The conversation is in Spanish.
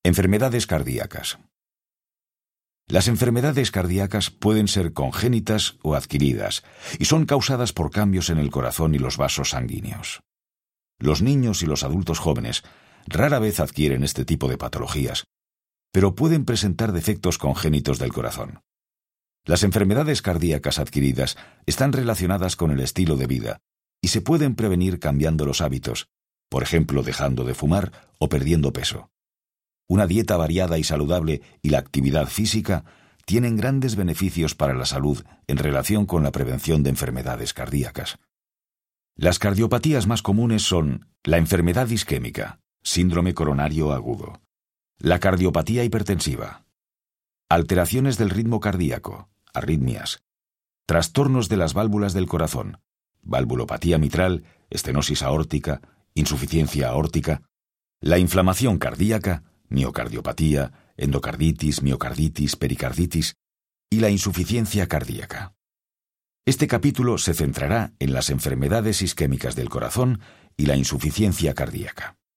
Enfermedades cardíacas. Las enfermedades cardíacas pueden ser congénitas o adquiridas y son causadas por cambios en el corazón y los vasos sanguíneos. Los niños y los adultos jóvenes rara vez adquieren este tipo de patologías, pero pueden presentar defectos congénitos del corazón. Las enfermedades cardíacas adquiridas están relacionadas con el estilo de vida y se pueden prevenir cambiando los hábitos, por ejemplo, dejando de fumar o perdiendo peso. Una dieta variada y saludable y la actividad física tienen grandes beneficios para la salud en relación con la prevención de enfermedades cardíacas. Las cardiopatías más comunes son la enfermedad isquémica, síndrome coronario agudo, la cardiopatía hipertensiva, alteraciones del ritmo cardíaco, arritmias, trastornos de las válvulas del corazón, valvulopatía mitral, estenosis aórtica, insuficiencia aórtica, la inflamación cardíaca, miocardiopatía, endocarditis, miocarditis, pericarditis y la insuficiencia cardíaca. Este capítulo se centrará en las enfermedades isquémicas del corazón y la insuficiencia cardíaca.